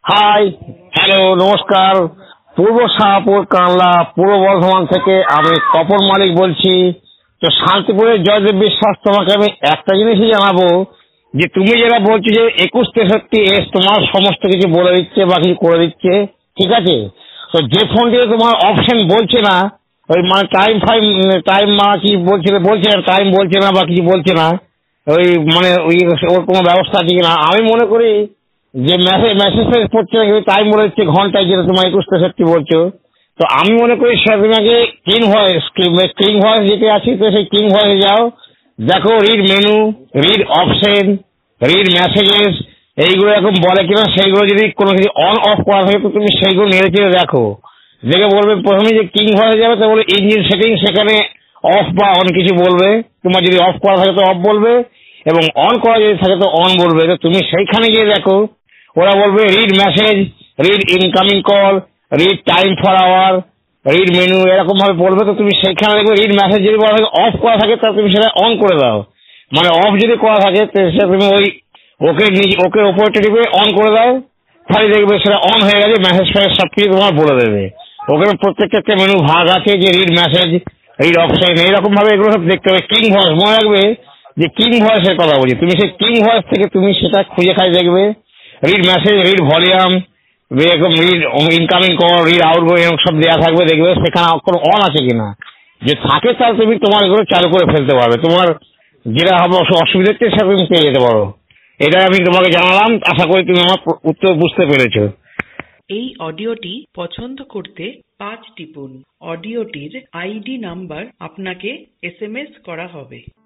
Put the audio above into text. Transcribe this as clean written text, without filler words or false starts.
High, hello, নমস্কার। পূর্ব শাহপুর কানলা পূর্ব বর্ধমান থেকে আমি তপন মালিক বলছি। তো শান্তিপুরের জয়দেব বিশ্বাস, তোমাকে আমি একটা জিনিসই জানাবো যে তুমি যেটা বলছো যে 2163S তোমার সমস্ত কিছু বলে দিচ্ছে বা কিছু করে দিচ্ছে, ঠিক আছে। তো যে ফোনটিতে তোমার অপশন বলছে না, ওই মানে টাইম কি বলছে না, টাইম বলছে না বা কিছু বলছে না, ওই মানে ওই ওর কোনো ব্যবস্থা আছে কিনা আমি মনে করি যে মেসেজ পড়ছে না, কিন্তু টাইম বলে দিচ্ছে ঘন্টায়, যেটা তোমার 2163 বলছো। তো আমি মনে করি সে তোমাকে কিং ভয়েস যেতে আছি, তো সেই কিং ভয়েসে যাও, দেখো read menu, read option, read messages, এইগুলো এরকম বলে কিনা। সেইগুলো যদি কোনো কিছু অন অফ করা থাকে তো তুমি সেইগুলো নেড়ে চেড়ে দেখো। দেখে বলবে প্রথমে যে কিং ভয়েসে যাবে, তো বলে ইঞ্জিন সেটিং, সেখানে অফ বা অন কিছু বলবে। তোমার যদি অফ করা থাকে তো অফ বলবে, এবং অন করা যদি থাকে তো অন বলবে। তো তুমি সেইখানে গিয়ে দেখো, ওরা বলবে read message, read incoming call, read time for hour, read menu, এরকম ভাবে বলবে। তো তুমি সেইখানে দেখবে রিড মেসেজ যদি বলা থাকে অফ করা থাকে, তাহলে তুমি সেটা অন করে দাও। মানে অফ যদি করা থাকে তো সেটা তুমি ওই ওকে ওপরে টিপে অন করে দাও, তাহলে দেখবে সেটা অন হয়ে গেছে। মেসেজ ফেসেজ সব কিছু তোমার বলে দেবে। ওখানে প্রত্যেকটা একটা মেনু ভাগ আছে, যে রিড মেসেজ, রিড অপশন, এইরকম ভাবে এগুলো সব দেখতে হবে। কিং ভয়েস মনে রাখবে যে কিং ভয়েসের কথা বলছি, তুমি সেই কিং ভয়েস থেকে তুমি সেটা খুঁজে খাই দেখবে। রিড মেসেজ, রিড ভলিউম, এরকম read incoming call, read outgoing, এরকম সব দেওয়া থাকবে। দেখবে সেখানে কোনো অন আছে কিনা, যে থাকে তাহলে তুমি তোমার এগুলো চালু করে ফেলতে পারবে। তোমার যেটা হবে অসুবিধা হচ্ছে সেটা তুমি পেয়ে যেতে পারো। এটা আমি তোমাকে জানালাম, আশা করি তুমি আমার উত্তর বুঝতে পেরেছো। এই অডিওটি পছন্দ করতে 5 টিপুন। অডিওটির আইডি নাম্বার আপনাকে SMS করা হবে।